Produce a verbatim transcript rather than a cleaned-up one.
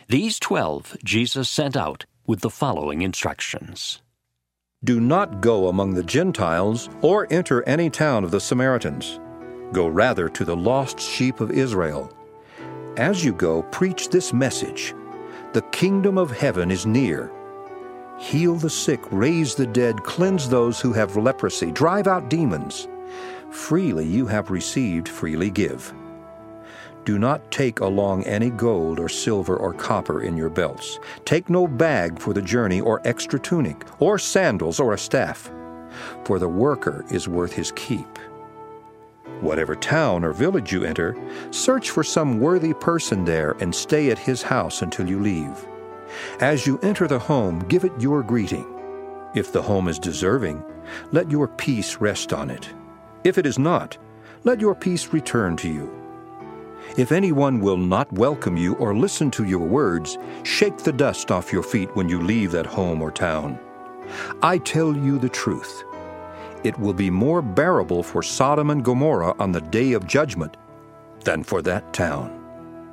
These twelve Jesus sent out with the following instructions. Do not go among the Gentiles or enter any town of the Samaritans. Go rather to the lost sheep of Israel. As you go, preach this message: the kingdom of heaven is near. Heal the sick, raise the dead, cleanse those who have leprosy, drive out demons. Freely you have received, freely give. Do not take along any gold or silver or copper in your belts. Take no bag for the journey, or extra tunic, or sandals, or a staff, for the worker is worth his keep. Whatever town or village you enter, search for some worthy person there and stay at his house until you leave. As you enter the home, give it your greeting. If the home is deserving, let your peace rest on it. If it is not, let your peace return to you. If anyone will not welcome you or listen to your words, shake the dust off your feet when you leave that home or town. I tell you the truth. It will be more bearable for Sodom and Gomorrah on the day of judgment than for that town.